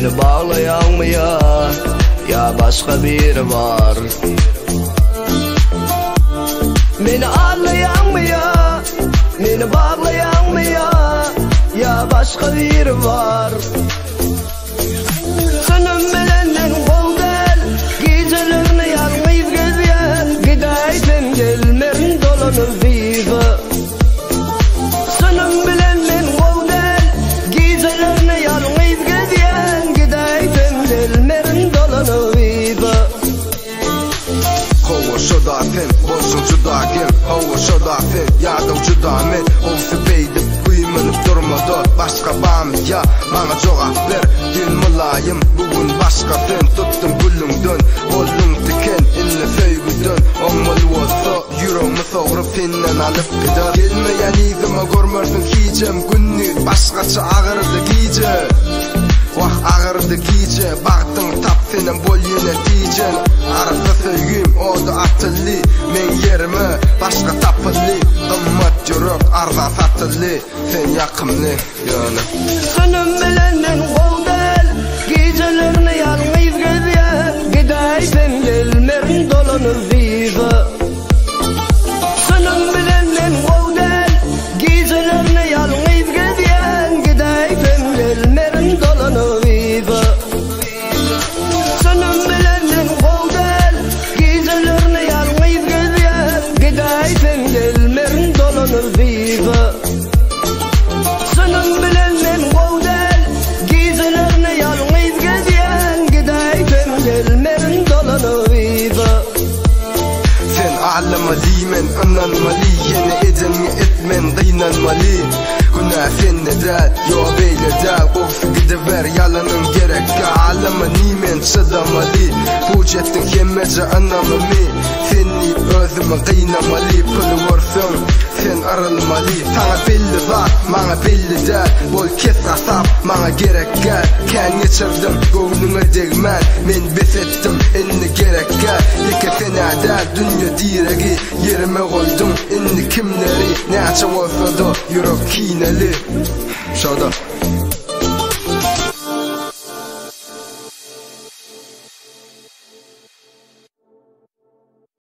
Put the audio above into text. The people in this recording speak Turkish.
Beni bağlayan mı ya başka biri var? Beni ağlayan mı beni bağlayan mı ya başka biri var? Senin bilenden golden gecelerini yalnız gezen, gidersen gelmerin dolanır viva. Senin bilenden golden gecelerini yalnız gezen, gidersen gelmerin dolanır viva. Hava şoda fen, bolsun juda gel. Hava şoda fen, yadım juda men. Olsa beydip kuymanıp durmadı başka bam ya. Bana cevap ver, din mulayim. Bugün başka fen, tuttum gülüngdön. Oldun diken, inne söygüdön. Olmalı olsa, yüreğimi soğurup finnen alıp gider. Gelmeyen izime görmürdün hicem. Günlük başkaça ağırdı giyce. Vah ağırdı giyce. Baktın tap senin bol yöneticen. Arada söygüm oldu atıllı. Men yerime başka tapıllı. Kımmat yürek arzan satıllı. Sen yakımlı yana. Senin bilenden golden gecelerini yalnız gezen, gidersen gelmerin dolanır viva. Senin bilenden golden gecelerini yalnız gezen, gidersen gelmerin dolanır viva. Senin bilenden golden gecelerini yalnız gezen, gidersen gelmerin dolanır viva. Senin bilenden golden gecelerini yalnız gezen, gidersen gelmerin dolanır viva. Sen ağlamalı men anlanmalı. Yine edemi etmen kıynanmalı. Günah sende del, yo beyle del. Korksu gidiver yalanın gerek. Ağlama nimen çıdamalı. Pucettin kemmece anlamı mi? Seni özümü kıynamalı. Pılı vursun sen arılmalı. Sana belli var, bana belli del. Bol kes asap, bana gerek gel. Ken geçirdim, gönlüne değmen. Men bes ettim, inni gerek gel. İki fena del, dünya diregi. Yerime koydum, inni kimleri. Ne açı olsa da, yürek kineli. Şurada